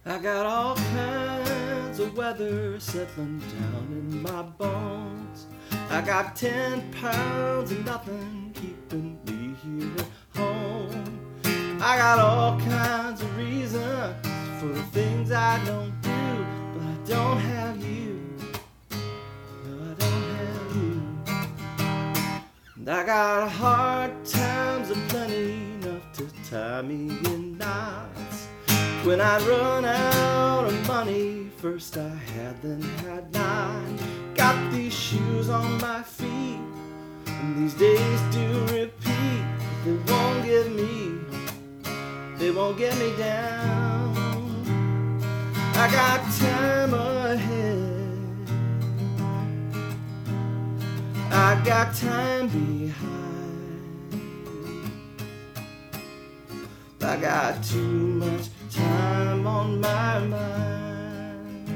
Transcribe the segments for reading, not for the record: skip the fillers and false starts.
I got all kinds of weather settling down in my bones. I got 10 pounds and nothing keeping me here at home. I got all kinds of reasons for the things I don't do, but I don't have you. No, I don't have you. And I got hard times aplenty, enough to tie me in knots. When I run out of money, first I had, then had not. Got these shoes on my feet, and these days do repeat. They won't get me, they won't get me down. I got time ahead, I got time behind. I got too much time on my mind.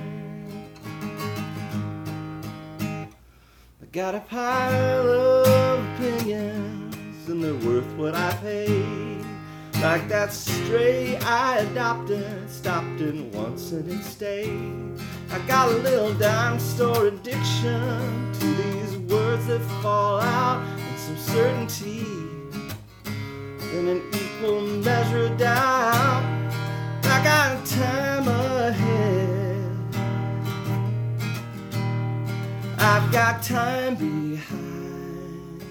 I got a pile of opinions, and they're worth what I paid. Like that stray I adopted, stopped in once and it stayed. I got a little dime store addiction to these words that fall out, and some certainty in an equal measure of doubt. I got time ahead, I've got time behind.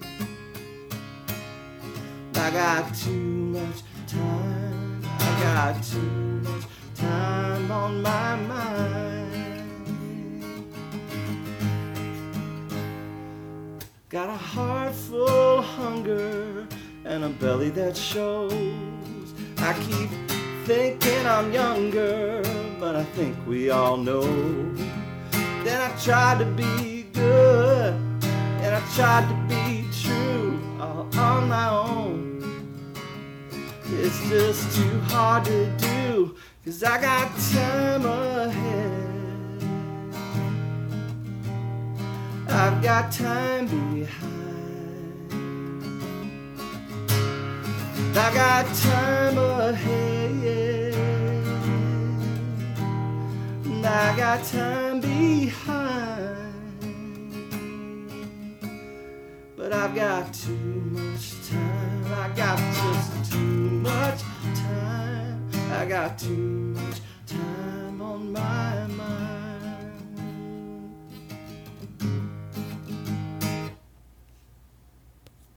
I got too much time, I got too much time on my mind. Got a heart full of hunger and a belly that shows. I keep thinking I'm younger, but I think we all know. Then I tried to be good, and I tried to be true, all on my own. It's just too hard to do, 'cause I got time ahead, I've got time behind. I got time ahead, and I got time behind. But I've got too much time, I got just too much time. I got too much time on my mind.